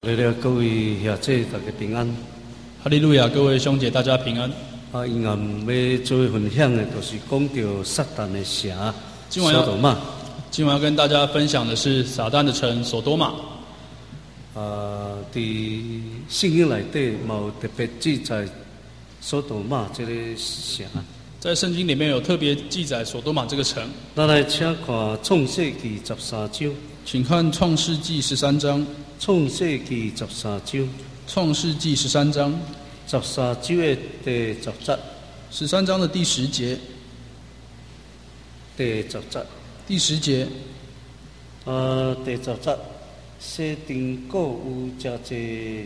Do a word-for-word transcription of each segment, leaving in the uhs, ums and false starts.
为了各位兄姐大家平安。 哈利路亚，各位兄姐，大家平安。 啊，因暗要做分享的，就是讲到撒旦的城今晚要索多玛。 今晚要跟大家分享的是撒旦的城索多玛。 啊，在圣经内底有特别记载索多玛这个城。 在圣经里面有特别记载索多玛这个城。 咱来请看创世纪十三章。 请看创世纪十三章。 创世纪十三章。 创世纪十三章。 十三章的第十节。 十三章的第十节。 第十节。 第十节。 呃，第十节。西丁谷有真济，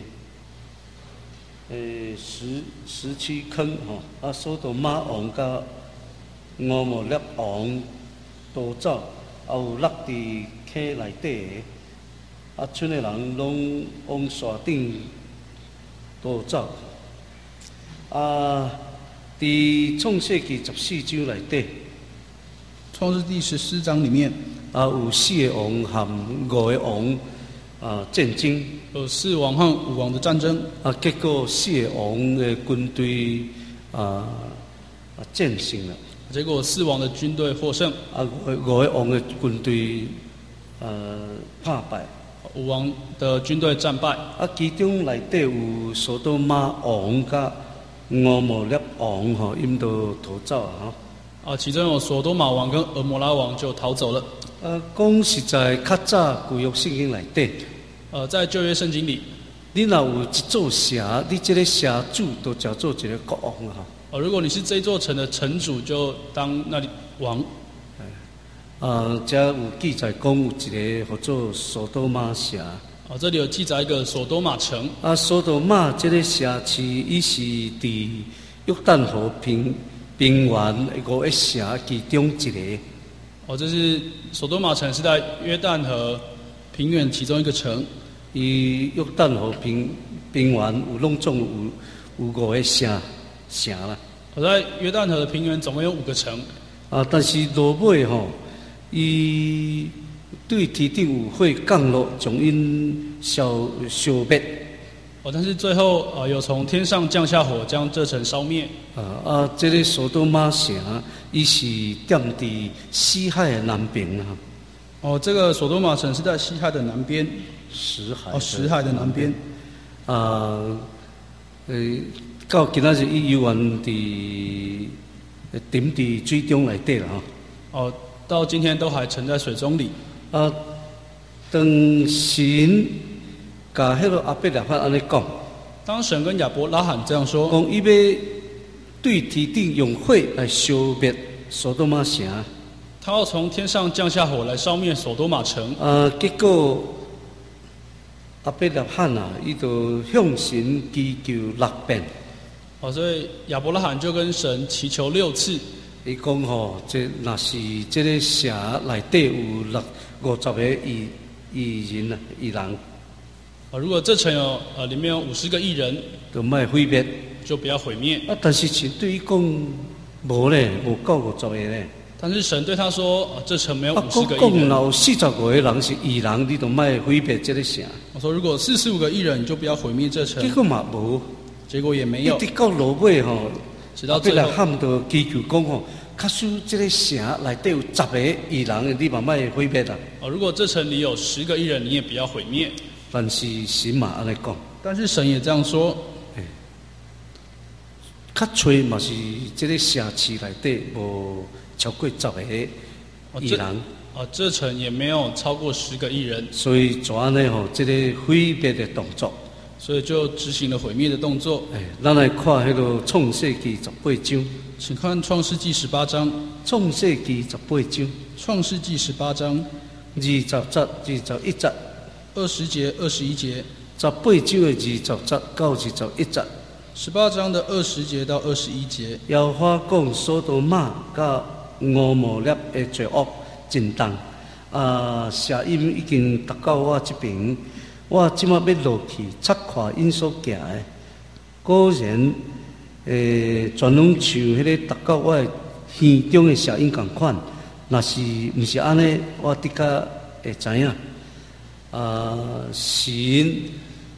诶，石石区坑吼，啊，索多玛王甲俄摩勒王都走，啊有落伫溪内底的，啊，村的人拢往山顶都走。啊，伫创世纪十四章内底， 创世第十四章里面， 啊，有四个王和五个王。啊，战争有四王和五王的战争啊，结果四个王的军队啊啊战胜了。 结果四王的军队获胜， 啊，五五个王的军队呃败败， 五王的军队战败。 啊，其中内底有索多玛王甲俄摩勒王吼，因都逃走啊。 啊，其中有索多玛王跟俄摩拉王就逃走了。 呃，讲实在，较早旧约圣经内底。 呃，在旧约圣经里， 你若有一座城，你这个城主都叫做一个国王了哈。 哦，如果你是这座城的城主，就当那里王。 啊，这有记载讲有一个叫做索多玛城。 哦，这里有记载一个索多玛城。 啊，索多玛这个城市，伊是伫约旦河平平原五个城其中一个。 哦，这是索多玛城是在约旦河平原其中一个城。 伊约旦河平平原有拢总有有五个城城啦。 我在约旦河的平原总共有五个城。 啊，但是落尾吼，伊对天顶有火降落，将因消消灭。 哦，但是最后呃有从天上降下火，将这城烧灭。 啊啊，这个索多玛城，伊是踮伫死海的南边啊。 哦，这个索多玛城是在西海的南边。 死海。 哦，死海的南边。 啊，呃，到今仔日伊游玩伫沉伫水中内底啦吼。 哦，到今天都还沉在水中里。 啊，当神甲迄个阿伯拉罕安尼讲， 当神跟亚伯拉罕这样说， 讲伊要对天顶用火来消灭索多玛城。 他要从天上降下火来烧灭索多玛城。 啊，结果阿伯拉罕啊，伊就向神祈求六遍。 哦，所以亚伯拉罕就跟神祈求六次。 伊讲吼，这若是这个城内底有六五十个异异人啊，异人。 啊，如果这城有呃里面有五十个异人， 就莫毁灭， 就不要毁灭。 啊，但是神对伊讲无咧，无够五十个咧。 但是神对他说：“啊、这城没有啊， 五十个异人。” 讲有四十五个人是异人，你就莫毁灭这个城。 我说：“如果四十五个异人，你就不要毁灭这城。” 结果嘛无， 结果也没有。 一直到落尾吼， 直到最后， 阿伯拉罕就祈求讲吼，假使这个城内底有十个异人，你嘛莫毁灭啦。 哦，如果这城里有十个异人，你也不要毁灭。 但是神嘛安尼讲， 但是神也这样说。 欸，较吹嘛是这个城市内底无超过十个异人。 哦，这城也没有超过十个异人。 所以怎安尼吼，这个毁灭的动作。 所以就执行了毁灭的动作。 哎，咱来看迄个创世纪十八章。 请看创世纪十八章。 创世纪十八章。 创世纪十八章二十节、二十一节、 二十节、二十一节。 十八章的二十节到二十一节。 十八章的二十节到二十一节。 耶和华讲索多玛甲俄摩勒的罪恶真重，啊，声音已经达到我这边。我即马要落去察看因所行的，果然，诶，全拢像迄个达到我耳中的声音共款。若是毋是安尼，我的确会知影。啊，神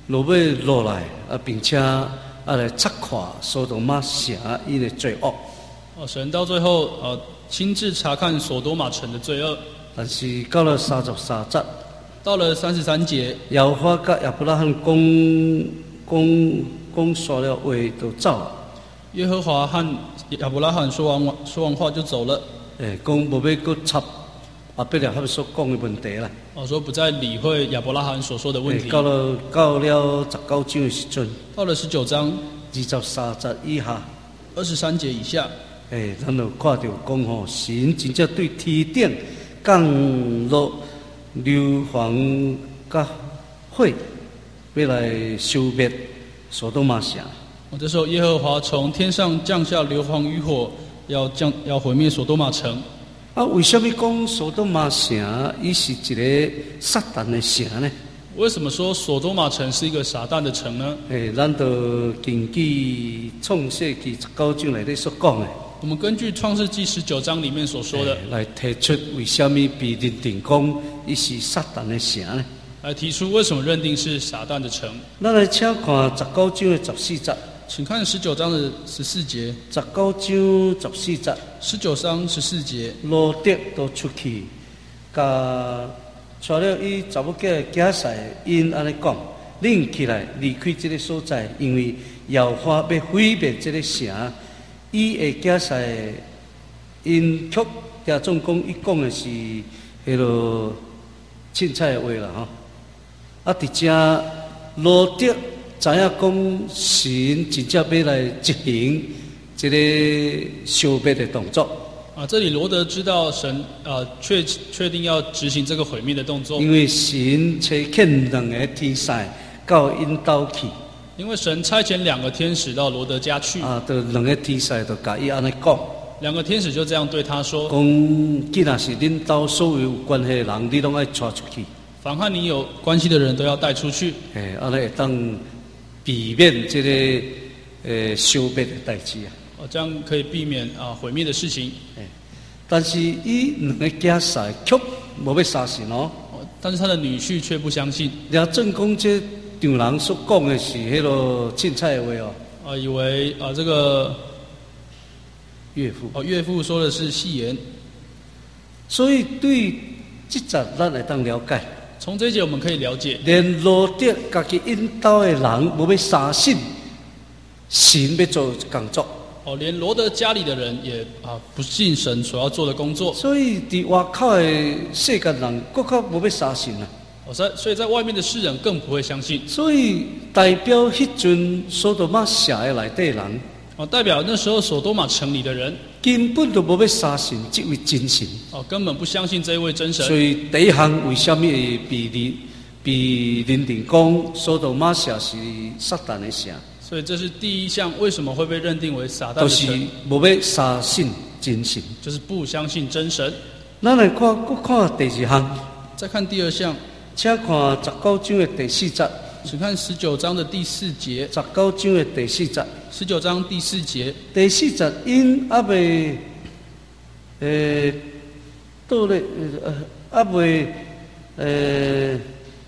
落尾落来啊，并且啊来查看所多玛城伊的罪恶。 哦，神到最后呃亲自查看所多玛城的罪恶。 但是到了三十三节， 到了三十三节， 耶和华甲亚伯拉罕讲讲讲说了话就走了。 耶和华和亚伯拉罕说完说完话就走了。 诶，讲无要搁插阿伯拉罕所讲的问题啦。 哦，说不再理会亚伯拉罕所说的问题。 到了到了十九章的时阵， 到了十九章二十三节以下， 二十三节以下， 诶，咱就看到讲吼，神真正对天顶降落硫磺甲火，要来消灭所多玛城。 哦，这时候耶和华从天上降下硫磺与火，要降要毁灭所多玛城。 啊，为什么讲所多玛城伊是一个撒旦的城呢？ 为什么说所多玛城是一个撒旦的城呢？ 诶，咱就根据创世纪十九章内底所讲的， 我们根据创世纪十九章里面所说的， 来提出为什么被认定讲伊是撒旦的城呢？ 来提出为什么认定是撒旦的城。 咱来请看十九章的十四节。 请看十九章的十四节。 十九章十四节。 十九章十四节。 罗德都出去，甲带了伊查某囝囝婿，因安尼讲，恁起来离开这个所在，因为耶和华要毁灭这个城。伊的囝婿因却听总讲，伊讲的是迄落凊彩的话啦吼。啊，伫遮罗德知影讲神真正要来执行这个消灭的动作。 啊，这里罗德知道神呃确确定要执行这个毁灭的动作， 因为神差遣两个天使到因兜去。 因为神差遣两个天使到罗德家去。 啊，就两个天使就甲伊安尼讲。 两个天使就这样对他说： 讲，既然是恁兜所有有关系的人，你拢爱带出去。 凡和你有关系的人都要带出去。 诶，安尼会当避免这个呃消灭的代志啊。 哦，这样可以避免啊毁灭的事情。 诶，但是伊两个囝婿却无要相信哦。 哦，但是他的女婿却不相信。 也正讲这丈人所讲的是迄落凊彩的话哦。 啊，以为啊这个岳父。 哦，岳父说的是戏言。 所以对这节咱会当了解。 从这一节我们可以了解， 连罗德家己因兜的人无要相信神要做工作。 哦，连罗德家里的人也啊不信神所要做的工作。 所以伫外口的世间人，更较无要相信啊。 哦，在所以在外面的世人更不会相信。 所以代表迄阵所多玛城的内底人， 哦，代表那时候所多玛城里的人根本都无要相信这位真神。 哦，根本不相信这一位真神。 所以第一项为什么会被认被认定讲所多玛城是撒旦的城？ 所以这是第一项，为什么会被认定为撒旦的都城？ 是无要相信真神， 就是不相信真神。 咱来看，搁看第二项。 再看第二项， 请看十九章的第四节。 请看十九章的第四节。 十九章的第四节。 十九章第四节。 第四节因还未，诶，到咧，呃，还未，诶，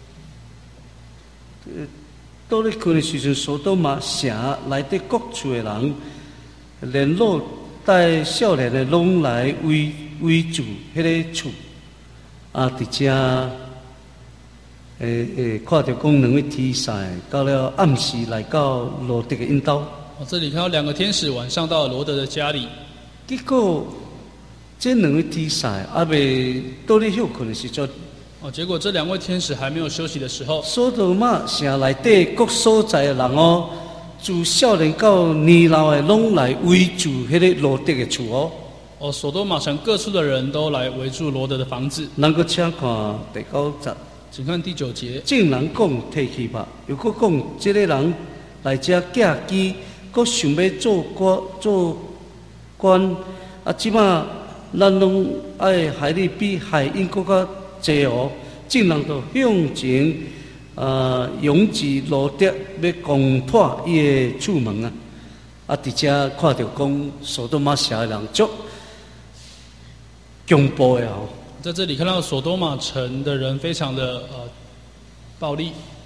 到咧去的时阵，所多玛城内底各处的人，连老带少年的拢来围围住迄个厝，啊，伫遮。诶诶，看到讲两位天使到了暗时来到罗德的因兜。 哦，这里看到两个天使晚上到了罗德的家里。 结果，这两位天使还未到咧休困的时阵。 哦，结果这两位天使还没有休息的时候， 所多玛城内底各所在的人哦，自少年到年老的拢来围住迄个罗德的厝哦。 哦，所多玛城各处的人都来围住罗德的房子。 能够请看第九节。 请看第九节。 正人讲提去吧，又搁讲这个人来遮嫁鸡，搁想要做官做官，啊，即马咱拢爱害你比害因搁较济哦。正人就向前呃拥挤罗德，要攻破伊的厝门啊！啊，伫遮看到讲所多玛城的人足恐怖的哦。 在这里看到所多玛城的人非常的呃暴力。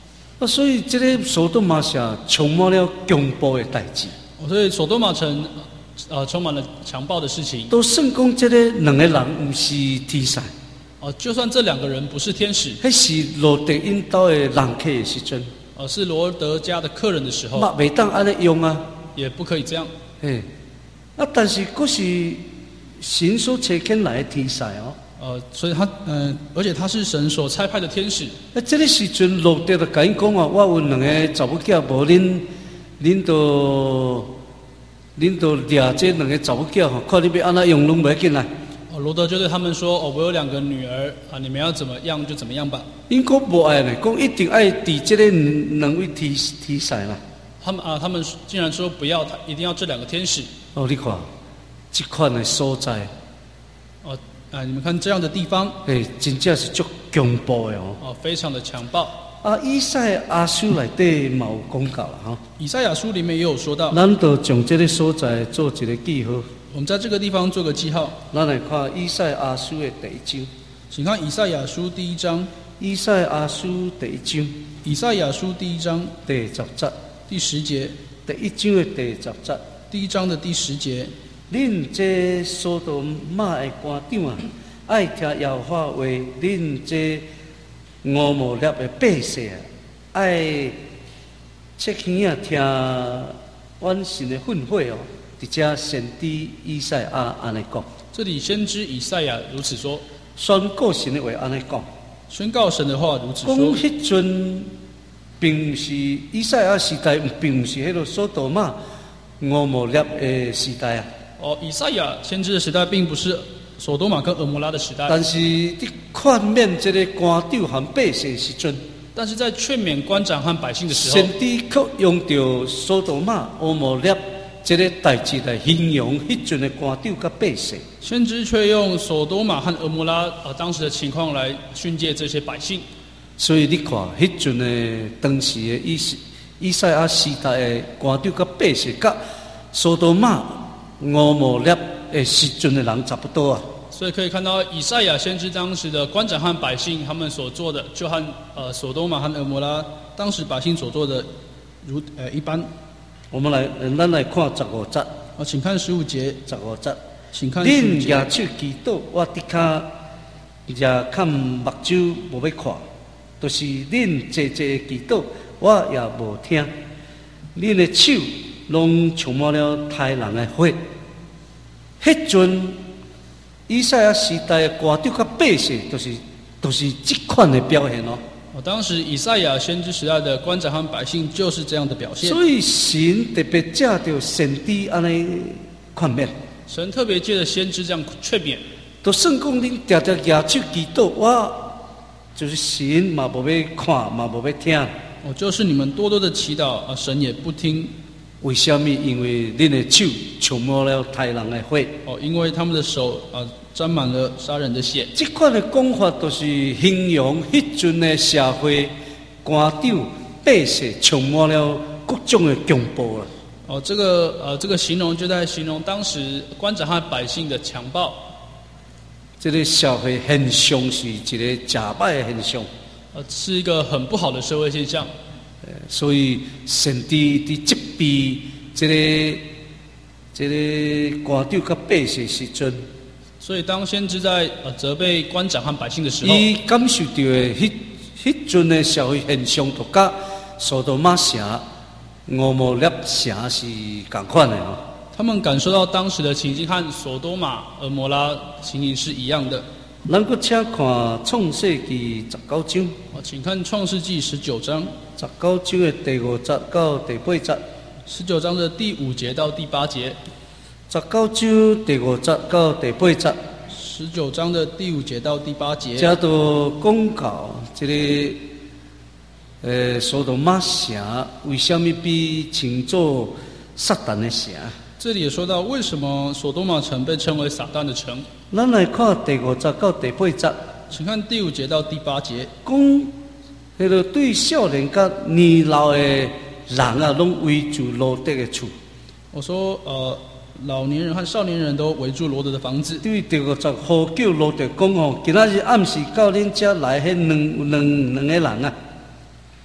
啊，所以这个索多玛城充满了恐怖的代志。 所以索多玛城呃充满了强暴的事情。 都算讲这个两个人不是天使。 哦，就算这两个人不是天使， 那是罗德因岛的人客的时阵， 呃，是罗德家的客人的时候， 嘛袂当安尼用啊， 也不可以这样。 嘿，啊，但是佫是神所差遣来的天使哦。 呃，所以他，嗯、呃，而且他是神所差派的天使。 啊，这个时阵罗德就甲因讲啊，我有两个查某囝，无恁，恁都，恁都掠这两个查某囝吼，看你要安怎用拢袂紧来。 哦，罗德就对他们说：“哦，我有两个女儿啊，你们要怎么样就怎么样吧。” 因讲无爱呢，讲一定爱抵这个两位天天使啦。 他们啊，他们竟然说不要，他一定要这两个天使。 哦，你看，这款的所在。 哦，啊，你们看这样的地方， 诶，真正是足恐怖的哦。 哦，非常的强暴。 啊，以赛亚书内底嘛有讲到啦，吼。 以赛亚书里面也有说到。 咱就将这个所在做一个记号。 我们在这个地方做个记号。 咱来看以赛亚书的第一章。 请看以赛亚书第一章。 以赛亚书第一章。 以赛亚书第一章第十节。 第十节。 第一章的第十节。 第一章的第十节。 恁这所多玛的官长啊，爱听耶和华话；恁这俄摩列的百姓啊，爱切耳啊听阮神的训诲哦。伫遮先知以赛亚安尼讲， 这里先知以赛亚如此说， 宣告神的话安尼讲， 宣告神的话如此说。 讲迄阵并不是以赛亚时代，并不是迄个所多玛、俄摩列的时代啊。 哦，以赛亚先知的时代并不是索多玛跟俄摩拉的时代， 但是伫劝勉这个官长和百姓时阵， 但是在劝勉官长和百姓的时候， 先知却用到所多玛、俄摩列这个代志来形容迄阵的官长甲百姓。 先知却用索多玛和俄摩拉呃当时的情况来训诫这些百姓。 所以你看，迄阵的当时的以以赛亚时代的官长甲百姓，甲所多玛、俄摩列的时阵的人差不多啊。 所以可以看到，以赛亚先知当时的官长和百姓他们所做的，就和呃索多玛和俄摩拉当时百姓所做的如呃一般。 我们来，咱来看十五节。 好，请看十五节。 十五节， 请看十五恁节。 举手祈祷，我的脚也看目睭无要看，就是恁坐坐祈祷，我也无听。恁的手拢充满了杀人的血。迄阵以赛亚时代的官长甲百姓，都、就是都、就是这款的表现哦。 哦，当时以赛亚先知时代的官长和百姓就是这样的表现。 所以神特别借着先知安尼劝勉， 神特别借着先知这样劝勉， 都算讲恁常常举手祈祷，我就是神嘛无要看，嘛无要听。 哦，就是你们多多的祈祷啊，神也不听。 为什么？因为恁的手充满了杀人的血。 哦，因为他们的手啊沾满了杀人的血。 这款的讲法都是形容迄阵的社会官长百姓充满了各种的恐怖了。 哦，这个呃，这个形容就在形容当时官长和百姓的强暴。 这个社会现象是一个假败的现象， 呃，是一个很不好的社会现象。 所以先知伫责备这个这个官长甲百姓时阵， 所以当先知在呃责备官长和百姓的时候， 伊感受到的迄迄阵的社会现象，都甲所多玛城、俄摩列城是共款的哦。 他们感受到当时的情境和索多玛、俄摩拉情形是一样的。 咱搁请看创世纪十九章。 哦，请看创世纪十九章。 十九章的第五节到第八节。 十九章的第五节到第八节。 十九章第五节到第八节。 十九章的第五节到第八节。 这都讲到这个，呃，所多玛城为什么被称作撒旦的城？ 这里也说到，为什么索多玛城被称为撒旦的城？ 咱来看第五节到第八节。 请看第五节到第八节。 讲迄个对少年甲年老的人啊，拢围住罗德的厝。 我说，呃，老年人和少年人都围住罗德的房子。 对第五节呼叫罗德讲哦，今仔日暗时到恁遮来，迄两两两个人啊。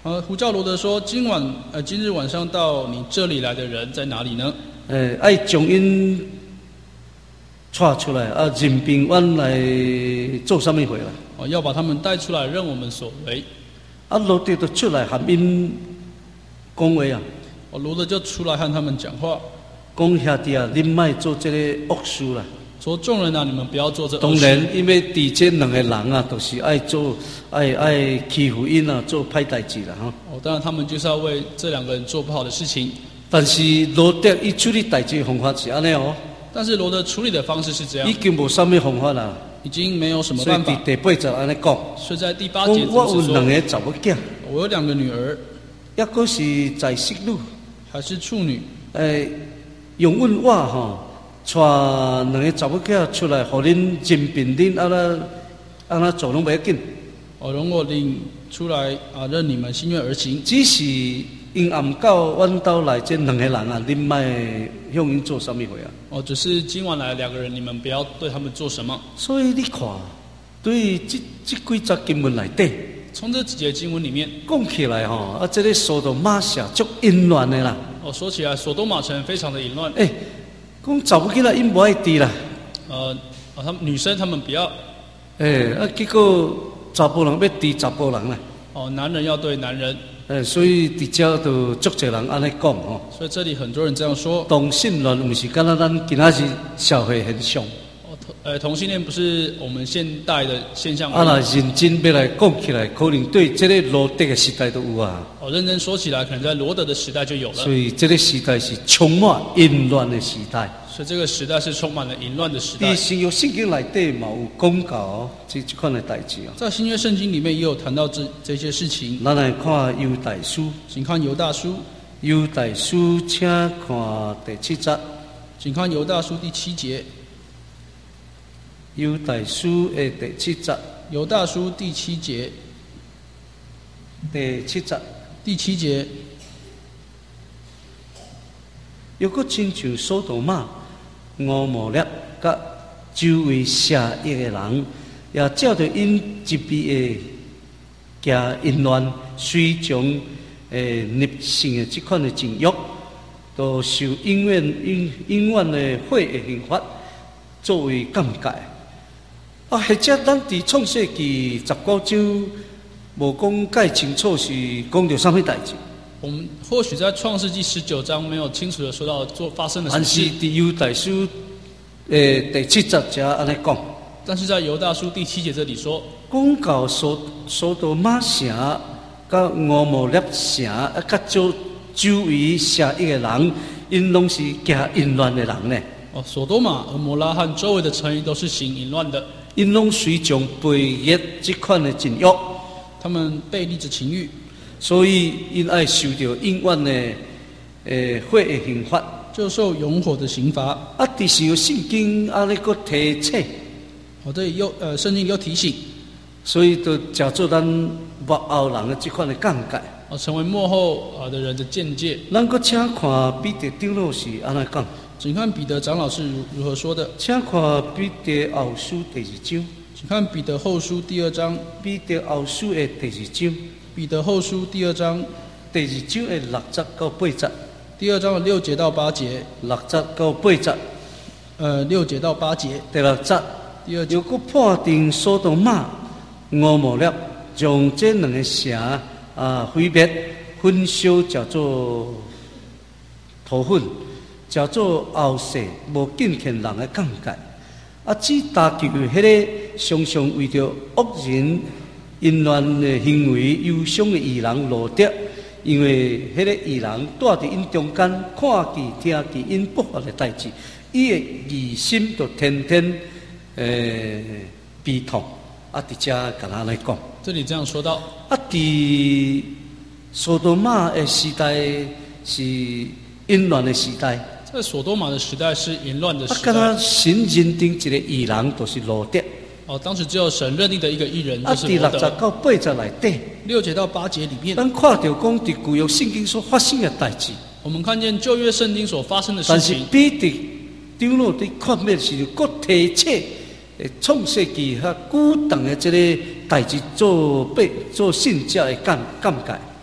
呃，呼叫罗德说：“今晚，呃，今日晚上到你这里来的人在哪里呢？” 诶，爱将因带出来，啊，任凭阮来做啥物货啦？ 哦，要把他们带出来，任我们所为。 啊，罗德就出来和因讲话啊。 哦，罗德就出来和他们讲话， 讲兄弟啊，恁莫做这个恶事啦。 说众人啊，你们不要做这恶当事。 然，因为伫这两个人啊，都、就是爱做爱爱欺负因啊，做歹代志啦，吼。 哦，当然他们就是要为这两个人做不好的事情。 但是罗德伊处理代志方法是安尼哦。 但是罗德处理的方式是这样， 已经无啥物方法啦。 已经没有什么办法。 所以第八节安尼讲， 所以在第八讲节我有两只是说， 个查某囝， 我有两个女儿， 抑个是在息女， 还是处女， 诶，用阮我吼，带两个查某囝出来，互恁任凭恁安那安那做拢袂要紧， 哦，容我领出来啊，任你们心愿而行。 只是因暗到阮兜来这两个人啊，恁莫向因做啥物货啊？ 哦，只是今晚来两个人，你们不要对他们做什么。 所以你看，对这这几节经文内底从这几节经文里面， 讲起来吼，啊，这个所多玛社足淫乱的啦。 哦，说起来，索多玛城非常的淫乱。 诶、欸，讲查某囡仔因无爱治啦。 呃，啊，他们女生他们不要， 诶、欸，啊，结果查甫人要治查甫人啦。 哦，男人要对男人。 诶，所以伫遮就足侪人安尼讲吼。 所以这里很多人这样说。 同性恋毋是敢若咱今仔日社会现象。 哦，同呃，同性恋不是我们现代的现象。 啊，若认真要来讲起来，可能对这个罗德的时代都有啊。 哦，认真说起来，可能在罗德的时代就有了。 所以这个时代是充满淫乱的时代。 所以这个时代是充满了淫乱的时代。 伫新约圣经内底嘛有讲到这这款的代志啊。 在新约圣经里面也有谈到这这些事情。 咱来看犹大书， 请看犹大书。 犹大书，请看第七节。 请看犹大书第七节。 犹大书的第七节。 犹大书第七节。 第七节。 第七节。 又搁亲像所多玛、俄摩列甲周围社役的人，也照着因一味的行淫乱，随从诶逆性的这款的情欲，都受永远永永远的火的刑罚作为鉴戒。啊，或者咱伫创世纪十九章无讲介清楚是讲着啥物代志。 我们或许在创世纪十九章没有清楚的说到做发生了什么事， 但是伫犹大书诶第七节则安尼讲。 但是在犹大书第七节这里说， 讲到所所多玛城、甲俄摩列城、啊，甲周周围社一个人，因拢是行淫乱的人呢。 哦，索多玛、俄摩拉和周围的城邑都是行淫乱的， 因拢随从背逆这款的情欲， 他们背逆着情欲， 所以因爱受到永远的诶火的刑罚， 就受永火的刑罚。 啊，伫是有圣经安尼个提醒。 哦，这里又呃，圣经又提醒， 所以就叫做咱幕后人的这款的见解。 哦，成为幕后啊的人的见解。 咱搁请看彼得长老是安尼讲。 请看彼得长老是如如何说的。 请看彼得后书第二章。 请看彼得后书第二章。 彼得后书的第二章。 彼得后书第二章。 第二章的六节到八节。 第二章的六节到八节。 六节到八节。 呃，六节到八节。 第六节。 第二节。 又搁判定所多玛、俄摩列，将这两个城啊毁灭、焚烧，叫做土粉，叫做后世无敬虔人的见解。啊，只打救迄个常常为着恶人淫乱的行为忧伤的义人罗德，因为迄个义人住伫因中间，看见听见因不法的代志，伊的疑心就天天诶悲痛。啊，伫遮甲咱来讲， 这里这样说到。 啊，伫所多玛的时代是淫乱的时代。 在索多玛的时代是淫乱的时代。 啊，敢若神认定一个义人，就是罗德。 哦，当时只有神认定的一个义人， 啊， 就是罗德。 第六节到八节内底， 六节到八节里面， 咱看到讲伫旧约圣经所发生的代志。 我们看见旧约圣经所发生的事但是情。 彼得长老伫看面时，各提切诶创世纪较古长的这个代志做背做信者的见见解。 哦，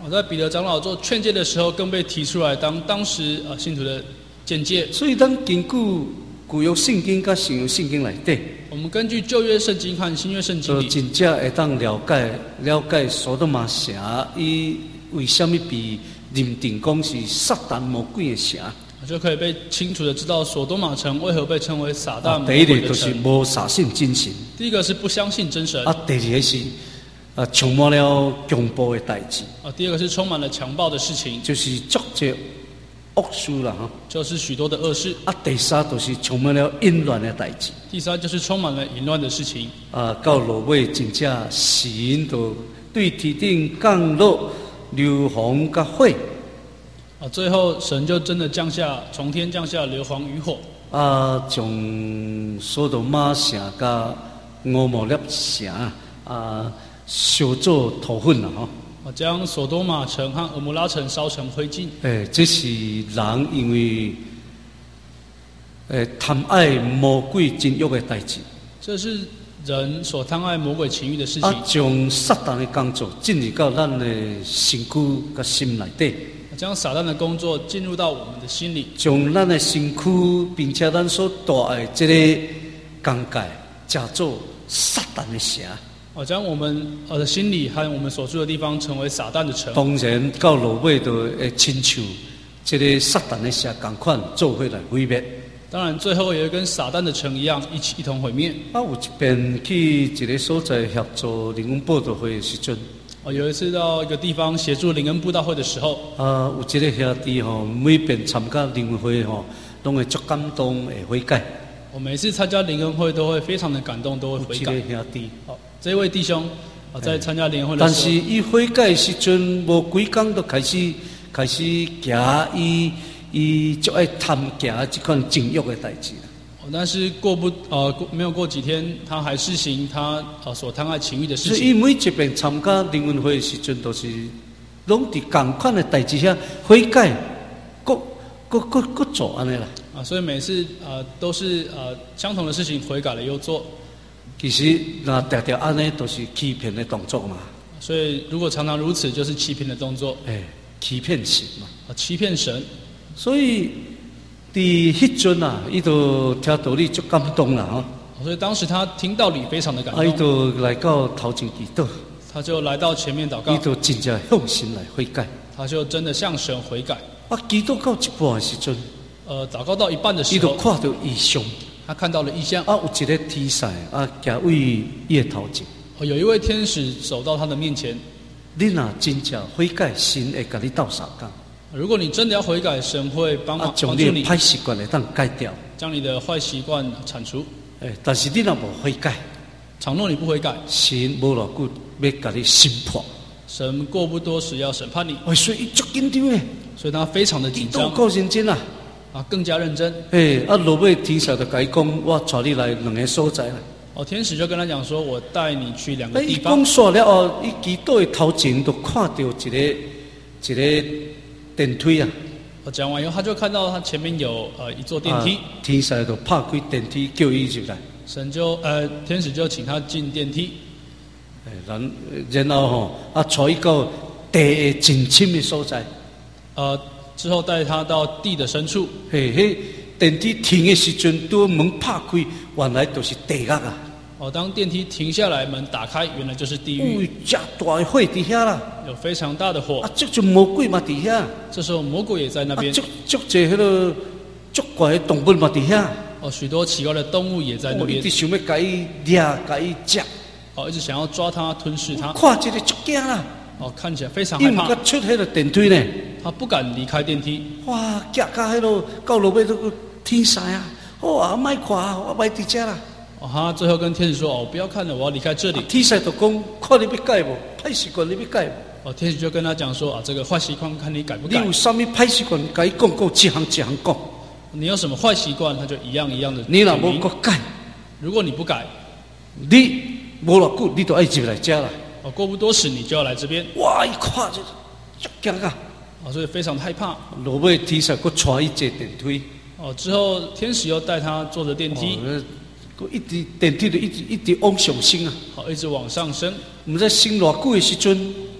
我在彼得长老做劝诫的时候，更被提出来当当时呃信徒的简介。 所以，咱根据旧约圣经甲新约圣经内底， 我们根据旧约圣经和新约圣经就里， 真正会当了解了解所多玛城，伊为什么被认定讲是撒旦魔鬼的城？ 就可以被清楚的知道所多玛城为何被称为撒旦魔第一鬼的个就是城。 无相信真神， 第一个是不相信真神， 啊，第二个是啊充满了恐怖的代志， 啊，第二个是充满了强暴的事情， 就是作者恶事啦哈。 就是许多的恶事。 啊，第三就是充满了淫乱的代志。 第三就是充满了淫乱的事情。 啊，到落尾真正神就对天顶降落硫磺甲火。 啊，最后神就真的降下从天降下硫磺与火， 啊，将所多玛城甲俄摩列城啊烧做土粉啦吼。 啊，将所多玛城和俄摩拉城烧成灰烬。 诶，这是人因为诶贪爱魔鬼情欲的代志。 这是人所贪爱魔鬼情欲的事啊， 情。 将撒旦的工作进入到咱的身躯甲心内底。 将撒旦的工作进入到我们的心里， 将咱的身躯，并且咱所大爱这个工界，叫做撒旦的城。 哦，将我们呃的心里和我们所住的地方成为撒旦的城。 当然，到落尾就会亲像这个撒旦的城同款做伙来毁灭。 当然，最后也会跟撒旦的城一样，一起一同毁灭。 啊，有一遍去一个所在协助灵恩报道会的时阵。 哦，有一次到一个地方协助灵恩布道会的时候， 啊，有一个兄弟吼，每遍参加灵恩会吼，拢会足感动，会悔改。 我每次参加灵恩会都会非常的感动，都会悔改。 有一个兄弟， 哦，这位弟兄啊，在参加灵恩会的但时候， 是伊悔改的时阵，无几工就开始开始行伊伊足爱贪行即款情欲的代志。 哦，但是过不呃过没有过几天，他还施行他呃所贪爱情欲的事所以，伊情。 每一遍参加灵恩会的时阵，都是拢伫共款的代志下悔改，各各各各做安尼啦。 啊，所以每次呃都是呃相同的事情悔改了又做， 其实那常常安尼都是欺骗的动作嘛， 所以如果常常如此，就是欺骗的动作， 哎，欺骗神嘛。 啊，欺骗神。 所以，伫迄阵啊，伊就听道理足感动啦吼。 所以当时他听道理非常的感啊，伊动， 就来到头前祈祷， 他就来到前面祷告伊，就真正向神来悔改。 他就真的向神悔改。 啊，祈祷到一半的时阵， 呃，祷告到一半的伊时候， 就看到异象， 他看到了异象， 啊，有一个天使啊，行为伊的头前。 哦，有一位天使走到他的面前。 你若真正悔改，神会甲你斗相共， 如果你真的要悔改，神会帮忙啊，将帮助你， 你的歹习惯会当改掉。 将你的坏习惯铲除。 诶，但是你若无悔改， 倘若你不悔改， 神无偌久要甲你审判。 神过不多时要审判你， 哎，所以伊足紧张诶， 所以他非常的紧张伊都够认真啊。 啊，更加认真。 诶，啊，落尾天使就甲伊讲，我带你来两个所在啦。 哦，天使就跟他讲说：“我带你去两个哎，伊地方。 讲煞了后，伊祈祷的头前就看到一个一个电梯啊。” 我讲完以后，他就看到他前面有呃一座电梯， 啊、天使就拍开电梯，叫伊入来。 神就呃天使就请他进电梯， 诶，然然后吼啊，带伊到地的真深的所在。 呃之后带他到地的深处。 嘿，迄电梯停的时阵，拄门拍开，原来就是地狱啊！ 哦，当电梯停下来，门打开，原来就是地有狱， 遮大的火伫遐啦， 有非常大的火。 啊，足足魔鬼嘛伫遐， 这时候魔鬼也在那边， 啊，足足侪迄个足怪的动物嘛伫遐。 哦，许多奇怪的动物也在那哦，伊边直，想要甲伊掠，甲伊食， 哦，一直想要抓他、吞噬他。 看这个足惊啦！ 哦，看起来非常伊毋害怕敢，出迄个电梯呢。 他不敢离开电梯。 哇，夹到迄落到落尾都个天使啊！哦啊，莫看啊，我莫伫遮啦。 哦，他最后跟天使说：“哦，不要看了，我要离开这里。 啊天使就讲：看你要改无？歹习惯你要改无？ 哦，天使就跟他讲说：“啊，这个坏习惯看你改不改你有。啥物歹习惯？甲伊讲，讲一项一项讲。 你有什么坏习惯，他就一样一样的。 你若无个改， 如果你不改， 你无偌久，你就爱入来遮啦。 哦，过不多时你就要来这边。 哇，一看就足惊啊！ 哦，所以非常害怕。 落尾天使佫带伊坐电梯。 哦，之后天使又带他坐着电梯， 哦，佫一直电梯就一直一直往上升啊！ 好，一直往上升。 毋知升偌久的时阵，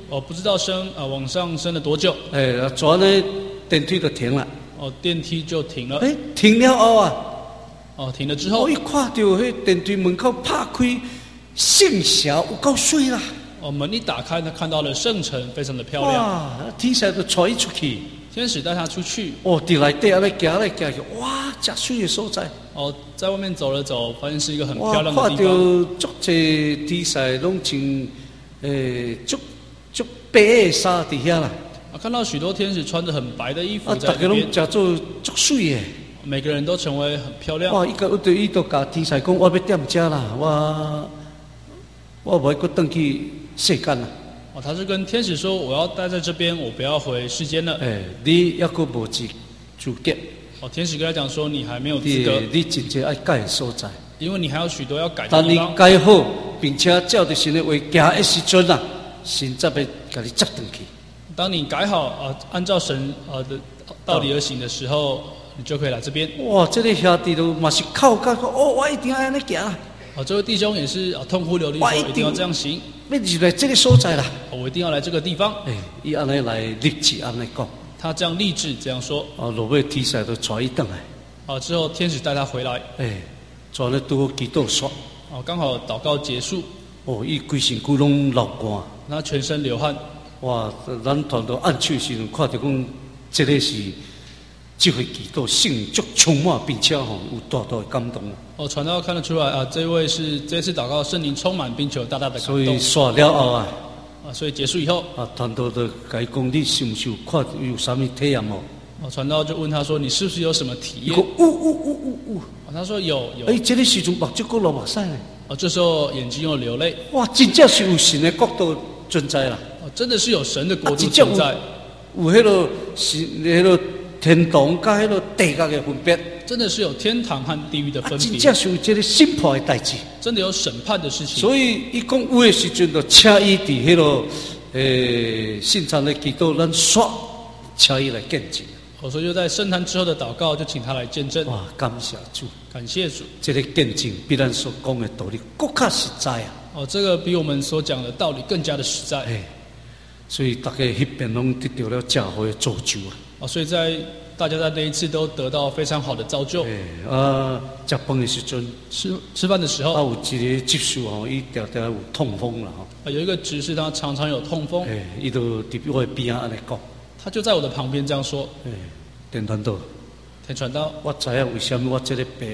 哦，不知道升呃往上升了多久， 哎，转呢电梯就停了。 哦，电梯就停了。 哎，停了后啊， 哦，停了之后， 我一看到迄电梯门口拍开，圣桥有够水啦！ 哦，门一打开，他看到了圣城，非常的漂亮。 哇，天使就带伊出去。 天使带他出去。 哦，伫内底安尼行来行去，哇，真水的所在。 哦，在外面走了走，发现是一个很漂亮的地哇，看到方。 足济天使拢穿诶足足白的衫伫遐啦。 啊，看到许多天使穿着很白的衣服啊， 在大家拢那边， 食做足水的。 每个人都成为很漂亮。 哇，伊个对伊都甲天使讲，我要踮遮啦，我我无要搁转去世间啦。 哦，他是跟天使说：“我要待在这边，我不要回世间了。” 诶，你还阁无资资格。 哦，天使跟他讲说：“你还没有资格， 你真正爱改的所在。 因为你还有许多要改的当你地方。 改好，并且照着神的话行的时阵啊，神则要甲你接转去。 当你改好啊、呃，按照神呃的道理而行的时候，你就可以来这边。” 哇，这个兄弟都嘛是靠靠靠，哦，我一定要安尼行啦。 哦，这位弟兄也是啊，痛哭流涕说：“一定要这样行。” 要入来这个所在啦。 哦，我一定要来这个地方。 诶，伊安尼来立志安尼讲。 他这样立志这样说。 哦，落尾天使都带伊转来。 啊，之后天使带他回来。 诶，带咧拄好祈祷煞。 哦，刚好祷告结束。 哦，伊规身躯拢流汗。 他全身流汗。 哇，咱团队按手时阵看到讲，这个是这回祈祷圣足充满，并且吼有大大的感动。 哦，传道看得出来啊，这位是这次祷告圣灵充满，并且有大大的感动。 所以刷了后啊， 啊，所以结束以后， 啊，团队就甲伊讲，你是毋是有看有啥物体验无？ 哦，传道就问他说：“你是不是有什么体验？” 伊讲呜呜呜呜呜。 哦，他说有有。 哎，这个时阵目睭搁流目屎呢。 哦，这时候眼睛又流泪。 哇，真正是有神的国度存在啦。 哦，真的是有神的国度存在。 有迄个是迄个天堂甲迄个地狱的分别。 真的是有天堂和地狱的分别。 真正是有这个审判的代志。 真的有审判的事情。 所以伊讲有的时阵，就请伊伫迄个诶现场的祈祷，咱刷，请伊来见证。 哦，所以就在圣坛之后的祷告，就请他来见证。 哇，感谢主， 感谢主。 这个见证比咱所讲的道理更加实在啊！ 哦，这个比我们所讲的道理更加的实在。 哎，所以大家迄边拢得到了教会的造就啊！ 哦，所以在大家在那一次都得到非常好的造就。 哎啊，食饭的时阵， 吃吃饭的时候， 啊，有一个接受吼，伊常常有痛风啦吼。 啊，有一个执事他常常有痛风。 哎，伊就伫我的边仔安尼讲。 他就在我的旁边这样说：“ 哎，电传道， 天传道， 我知影为什么我这个病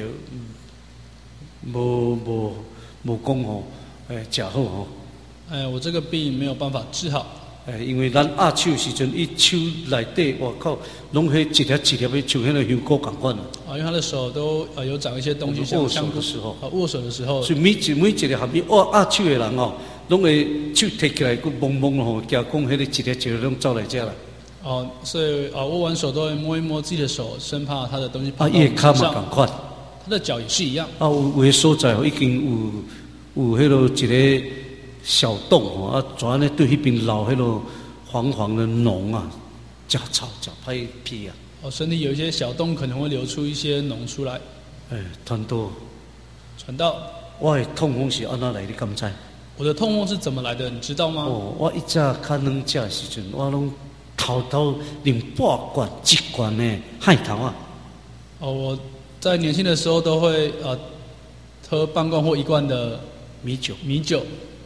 无无无讲吼，哎，食好吼。 哎，我这个病没有办法治好。 哎，因为咱握手时阵，伊手内底，我靠，拢迄一粒一粒的，像迄个香菇共款。 啊，因为他的手都呃有长一些东西，像握手的时候， 啊，握手的时候， 所以每一每一个含伊握握手的人哦，拢会手摕起来，佮懵懵吼，惊讲迄个一粒一粒拢走来遮啦。 哦，所以啊，握完手都会摸一摸自己的手，生怕他的东西啊， 跑到伊的脚嘛上。 共款。 他的脚也是一样。 啊，有有的所在吼，已经有有迄落一个小洞吼，啊，怎呢对迄边流迄落黄黄的脓啊，真臭真歹屁啊！ 哦，身体有一些小洞，可能会流出一些脓出来。 哎，传道， 传道， 我的痛风是安怎来？你敢知？ 我的痛风是怎么来的？你知道吗？ 哦，我一早较软食的时阵，我拢偷偷啉半罐、一罐的海头啊。 哦，我在年轻的时候都会呃喝半罐或一罐的米酒， 米酒。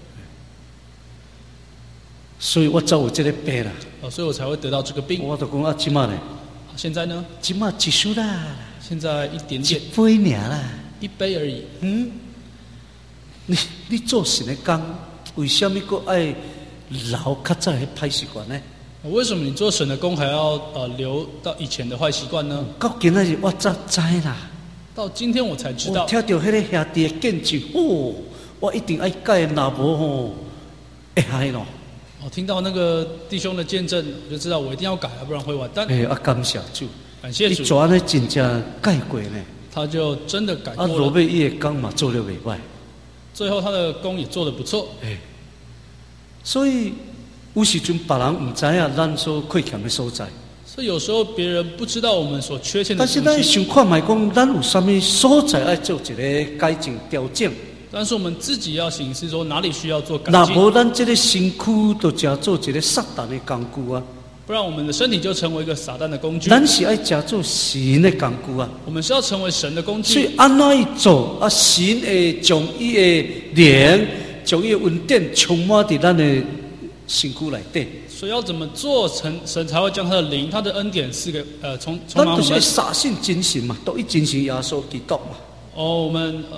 所以我才有这个病啦。 哦，所以我才会得到这个病。 我就讲啊，即马呢？ 现在呢？ 即马一输啦， 现在一点点， 一杯尔啦， 一杯而已。 嗯，你你做神的工，为什么佫爱留较早的歹习惯呢？ 为什么你做神的工还要呃留到以前的坏习惯呢？ 到今仔日我才知啦， 到今天我才知道。 我听到迄个兄弟的见证，哦，我一定爱改，若无吼会害咯。 我听到那个弟兄的见证，我就知道我一定要改，不然会完蛋。 哎，啊，感谢主， 感谢主。 你怎呢真正改过呢？ 他就真的改过了。 啊，落尾伊的工嘛做了袂歹， 最后他的工也做得不错。 哎，所以有时阵别人唔知影咱所亏欠的所在。 所以有时候别人不知道我们所缺欠的但是咱东西。 想看卖讲，咱有啥物所在爱做一个改进调整。 但是我们自己要省思说哪里需要做改那进， 无咱这个身躯就假做一个撒旦的工具啊！ 不然我们的身体就成为一个撒旦的工具。 咱是爱假做神的工具啊！ 我们是要成为神的工所以具， 安怎去做啊？神会将伊的灵、将伊的恩典充满伫咱的身躯内底。 所以要怎么做，神神才会将他的灵、他的恩典赐给呃充充咱就是满我们。 相信真神嘛，都一真神耶稣基督嘛， 哦，我们呃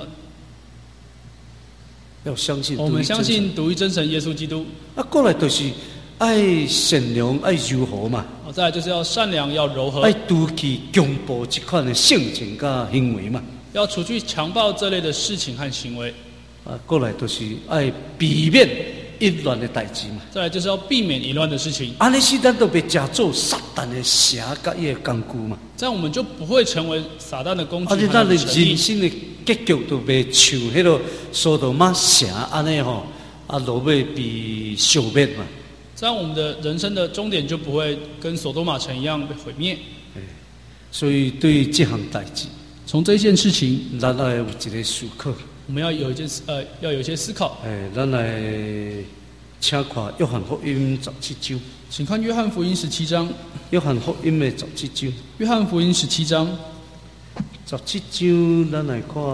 要相信。 我们相信独一真神耶稣基督。 啊，过来就是爱善良、爱柔和嘛， 哦，再来就是要善良，要柔和爱，杜去强暴这款的性情甲行为嘛。 要除去强暴这类的事情和行为。 啊，过来就是爱避免淫乱的代志嘛。 再来就是要避免淫乱的事情， 安尼时咱都被假做撒旦的蛇甲伊的工具嘛。 这样我们就不会成为撒旦的工具而且和咱的人他的诚意。 生的结局都袂像迄个索多玛蛇安尼吼，啊，落尾被消灭嘛。 这样我们的人生的终点就不会跟索多玛城一样被毁灭。 所以对这项代志， 从这件事情， 咱来有一个思考。 我们要有一件呃，要有一些思考。 诶，咱来请看约翰福音十七章。 请看约翰福音十七章。 约翰福音的十七章。 约翰福音十七章， 十七章，咱来看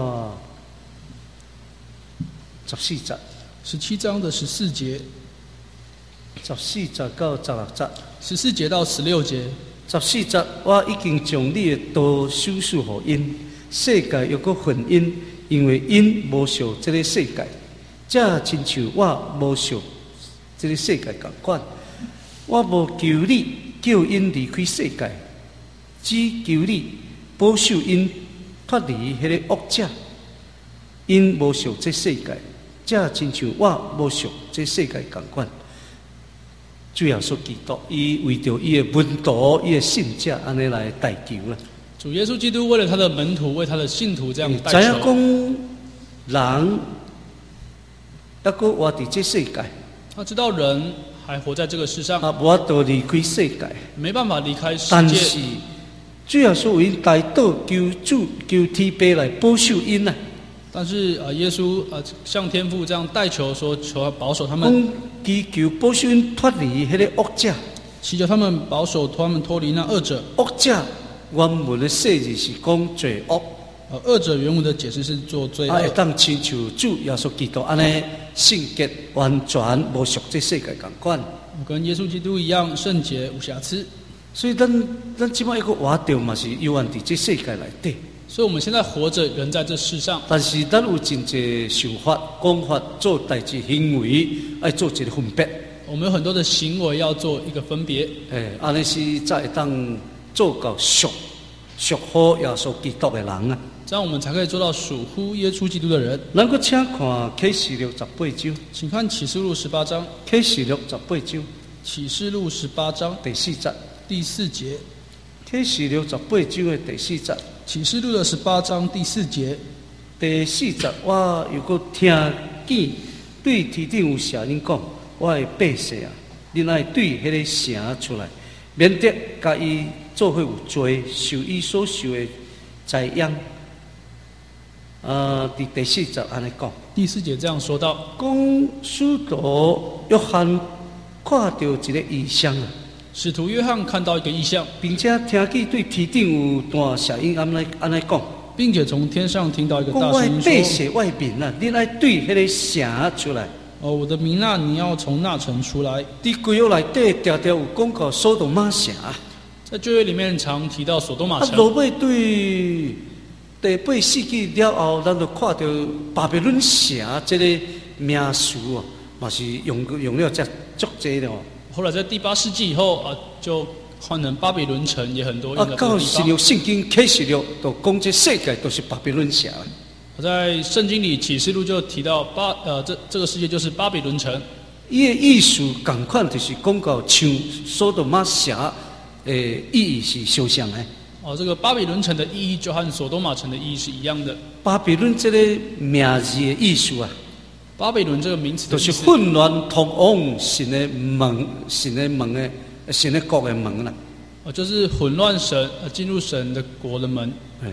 十四节。 十七章的十四节， 十四节到十六节。 十四节到十六节。 十四节，我已经将你的道授予予因，世界又搁混因，因为因无属这个世界，这亲像我无属这个世界共款。我无求你叫因离开世界，只求你保守因脱离迄个恶者。因无属这世界，这亲像我无属这世界共款。主耶稣基督，伊为着伊的门徒、伊的信者，安尼来代求啦。 主耶稣基督为了他的门徒，为他的信徒这样代知影求。 讲人，抑搁活伫这世界， 他知道人还活在这个世上， 啊，无法度离开世界。 没办法离开世但是界。 主耶稣为因来到求主、求天父来保守因啊。 但是呃，耶稣呃向天父这样代求说，求他保守他们， 讲祈求保守因脱离迄个恶者。 祈求他们保守他们脱离那恶者。 恶者原文的释字是讲罪恶， 呃，恶者原文的解释是做罪啊，会恶， 当亲像主耶稣基督安尼圣洁完全无属这世界共款。 跟耶稣基督一样圣洁无瑕疵。 所以咱咱即摆一个活着嘛是游玩伫这世界内底， 所以我们现在活着，人在这世上， 但是咱有真济想法、讲法、做代志、行为，爱做一个分别。 我们有很多的行为要做一个分别。 诶，安尼是才会当做到属属好耶稣基督的人啊。 这样我们才可以做到属乎耶稣基督的人。 咱搁请看启示录十八章， 请看启示录十八章。 启示录十八章启示录十八章第四节。 第四节。 启示录十八章的第四节。 启示录的十八章第四节。 第四节，我又搁听见对天顶有声音讲：我的百姓啊，恁爱对迄个城出来，免得甲伊做伙有罪，受伊所受的灾殃。呃，伫第四节安尼讲， 第四节这样说道： 讲使徒约翰看到一个异象啊， 使徒约翰看到一个异象， 并且听见对天顶有大声音安尼安尼讲， 并且从天上听到一个讲我的大声音说： 百姓外面啊，恁爱对迄个城出来。 哦，我的民啊，你要从那城出来。 伫旧约内底常常有讲到索多玛城， 在旧约里面常提到索多玛啊， 城。 落尾对第八世纪了后，咱就看到巴比伦城这个名词哦，嘛是用用了这足济的哦。 后来在第八世纪以后啊，就换成巴比伦城，也很多用啊， 在这个地方。 到新约圣经启示录，就讲这世界都是巴比伦城。 我在圣经里启示录就提到巴呃这这个世界就是巴比伦城。 伊的意思同款，就是讲到像索多玛城诶意义是相像的。 哦，这个巴比伦城的意义就和索多玛城的意义是一样的。 巴比伦这个名字的意思啊， 巴比伦这个名词的就是意思， 混乱通往神的门，神的门的神的国的门啦。 哦，就是混乱神呃进入神的国的门。 哎，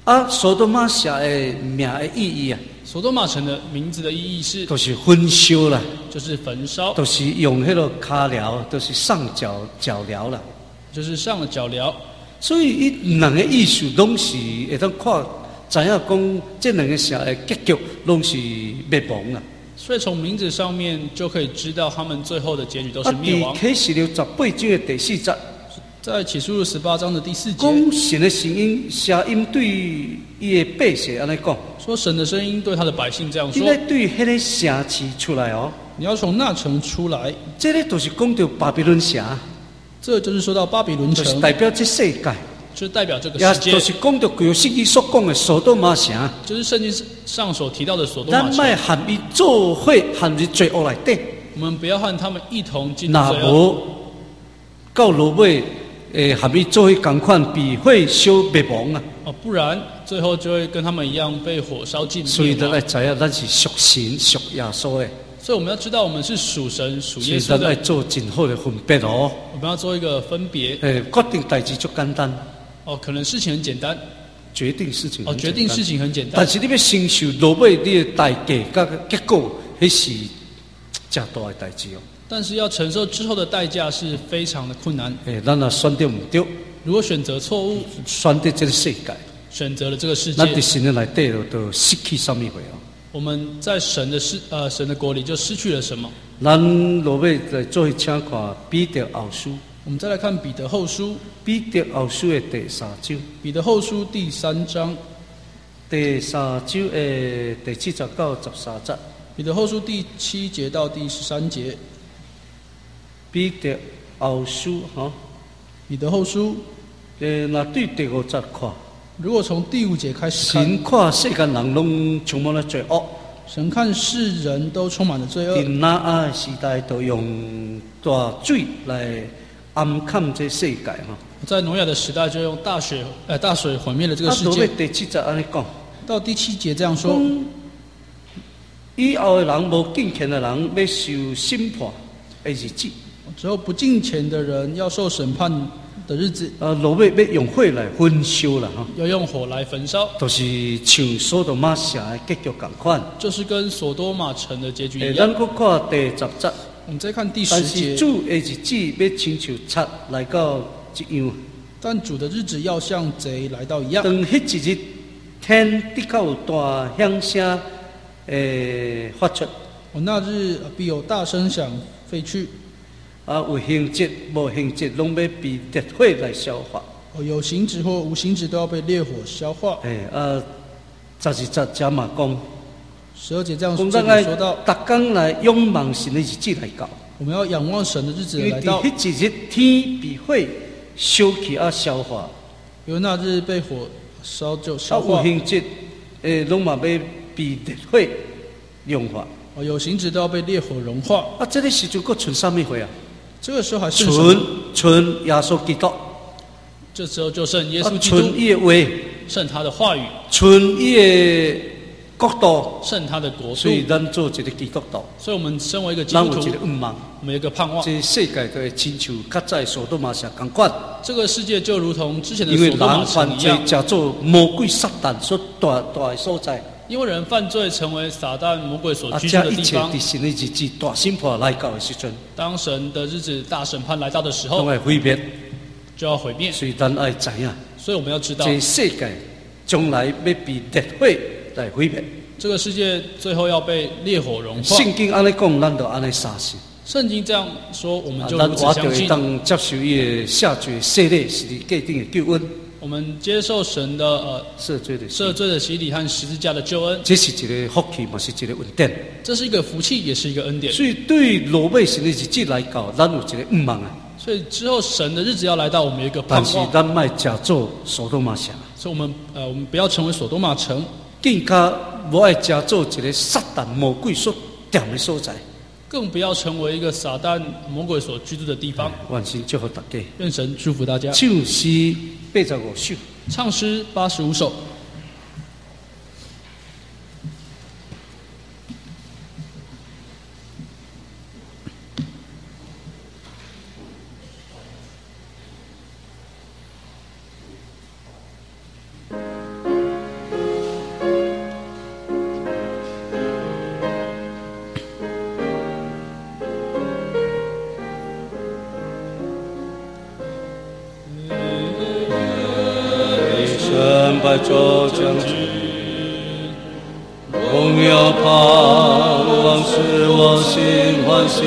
啊，索多玛城的名的意义啊， 索多玛城的名字的意义是， 都是焚烧啦， 就是焚烧， 都是用迄个脚镣，都是上脚脚镣啦。 就是上了脚镣。 所以伊两个意思拢是会当看，知影讲这两个城的结局拢是灭亡啦。 所以从名字上面就可以知道，他们最后的结局都是灭亡。 啊，启示录十八章的第四节， 在启示录十八章的第四节， 讲神的声音，声音对伊的百姓安尼讲， 说神的声音对他的百姓这样说： 伊咧对迄个城市出来哦， 你要从那城出来。 这个都是讲到巴比伦城， 这就是说到巴比伦就是城， 代表这世界， 就是代表这个也世界， 就是讲到旧约圣经所讲的索多玛城。 就是圣经上所提到的索多玛咱城。 莫含伊做伙含入罪恶内底， 我们不要和他们一同进入若罪恶。 无到落尾，诶，含伊做伙共款被火烧灭亡啊！ 哦，不然最后就会跟他们一样被火烧尽所以灭亡。 咱爱知影，咱是属神属耶稣的， 所以我们要知道，我们是属神属所耶稣以咱爱的。 做真好的分别哦。 我们要做一个分别。 诶，决定代志足简单， 哦，可能事情很简单。 决定事情哦， 很简单决定事，情很简单但。是你要承受落尾你的代价甲结果，迄是真大的代志哦。 但是要承受之后的代价是非常的困难。 诶，咱若选择唔对， 如果选择错误， 选择这个世界， 选择了这个世咱伫界， 神的内底就就失去什么货哦。 我们在神的世呃神的国里就失去了什么？ 咱落尾来做一请看彼得后书， 我们再来看彼得后书， 彼得后书的第三章， 彼得后书第三章， 第三章的第七十到十三节。 彼得后书第七节到第十三节， 彼得后书哈， 彼得后书， 呃，若对第五节看， 如果从第五节开始看， 神看世间人拢充满了罪恶， 神看世人都充满了罪恶， 伫那啊的时代，都用大水来暗藏这世界哈。 在挪亚的时代就用大水呃大水毁灭了这个啊，落尾世界。 第七节安尼讲， 到第七节这样说， 讲以后的人无敬虔的人要受审判的日子。 之后不敬虔的人要受审判的日子， 呃，落尾要用火来焚烧啦，哈， 要用火来焚烧， 都、就是像索多玛城的结局共款。 就是跟索多玛城的结局诶， 一样咱。搁看第十节， 我们再看第但十节， 是主的日子要亲像贼来到一样， 但主的日子要像贼来到一样。 当迄一日天的确有大响声诶发出， 我那日必有大声响废去， 啊，有行节无行节，拢要被烈火来消化。 哦，有形质或无形质都要被烈火消化。 诶，啊，十二节加嘛讲， 十二节这样讲这咱爱里说到， 逐工来仰望神的日子来到。 我们要仰望神的日子因为来到， 伫迄一日天被火烧去啊消化， 因为那日被火烧就啊消化有。形质诶，拢嘛要被烈火融化。 哦，有形质都要被烈火融化。 啊，这个时阵佫剩啥物货啊？ 这个时候还剩什剩么？ 剩耶稣基督， 这时候就剩耶啊稣基督， 剩伊的话， 剩他的话语， 剩伊的国度。 剩他的国度所。以咱做一个基督徒， 所以，我们身为一个基咱有督徒， 一个愿望， 我们有一个盼望。 这世界就会亲像较早所多玛城共款， 这个世界就如同之前的因为索多玛人犯罪城一样， 叫做魔鬼撒旦所大大的所在。 因为人犯罪成为撒旦魔鬼所啊， 居住这一切的地方。 伫神的日子大审判来到的时阵， 当神的日子大审判来到的时都候， 会毁灭。 就要毁灭。 所以咱爱知影， 所以我们要知道， 这世界将来要被烈火来毁灭。 这个世界最后要被烈火融化。 圣经安尼讲，咱就安尼相信。 圣经这样说，我们啊， 就如此咱我就会相信。 当接受伊的下罪洗礼，是你既定的救恩， 我们接受神的呃赦罪的赦罪的洗礼和十字架的救恩， 这是一个福气，嘛是一个恩典。 这是一个福气，也是一个恩典。 所以对罗马神的日子来讲，咱有一个愿望啊。 所以之后神的日子要来到，我们有一个盼但是望。 咱莫假做所多玛城， 所以我们呃，我们不要成为索多玛城， 更加无爱假做一个撒旦魔鬼所踮的所在。 更不要成为一个撒旦魔鬼所居住的地方。 万心祝福大家。 愿神祝福大家。 唱诗八十五首。 唱诗八十五首。 胜败就将至，荣耀盼望使我心欢喜，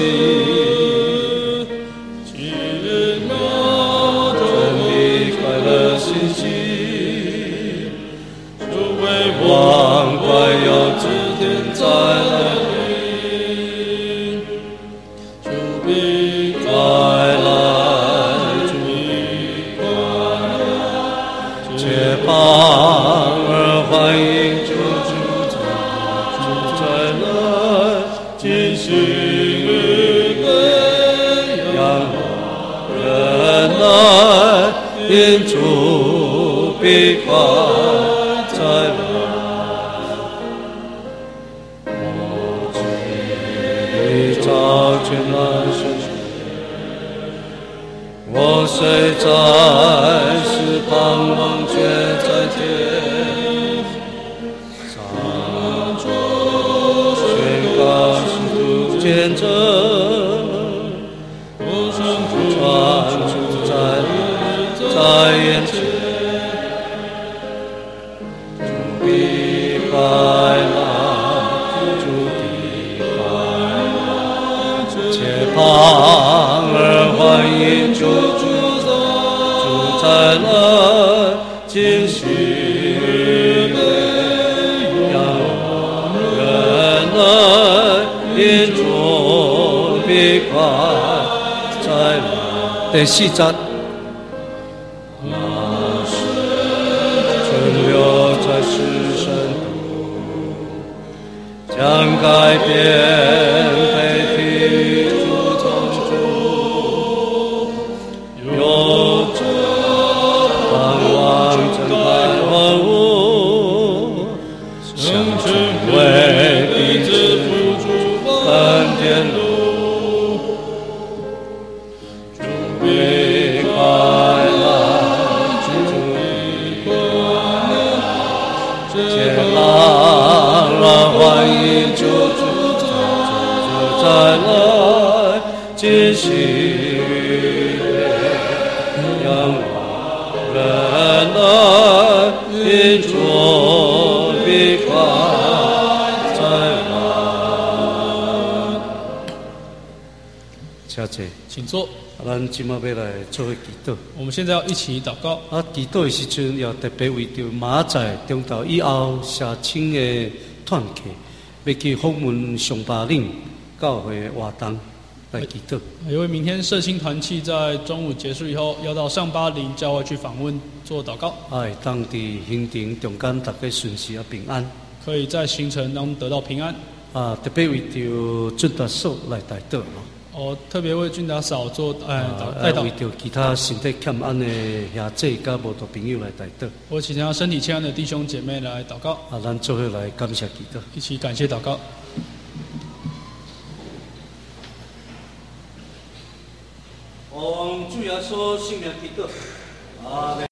真理快乐欣喜，主为王冠要指天再来临，主必快来，主必快来，且盼而欢迎主主主再来，今夕日悲仰人来，因主必快再来。照全来世，我虽在世盼望却在天，上主宣告使徒见证，传主在在眼前，主必快来。盼而欢迎主主主再来，今夕日仰人来，因主必快再来。第四节，那时存留在世深度，将改变被提。有着盼望睁开万物，向成为彼此辅助看见路，主必快来，主必快来，且盼而欢迎主主主再来，今夕人来，因主必快再来。谢谢， 请坐。 咱今麦要来做祈祷。 我们现在要一起祷告。 啊，祈祷的时阵要特别为着马仔中道以后社青的团契，要去访问上巴岭教会活动来祈祷。 因为明天社青团契在中午结束以后，要到上巴林教会去访问做祷告。 哎，当地行程中间大家顺遂啊平安。 可以在行程当中得到平安。 啊，特别为着俊达嫂来代祷哦。 我特别为俊达嫂做哎代祷。为着其他身体欠安的兄弟甲无道朋友来代祷。 我请其他身体欠安的弟兄姐妹来祷告。 啊，咱做伙来感谢祈祷。 一起感谢祷告。 奉主耶稣圣名祈祷。阿门。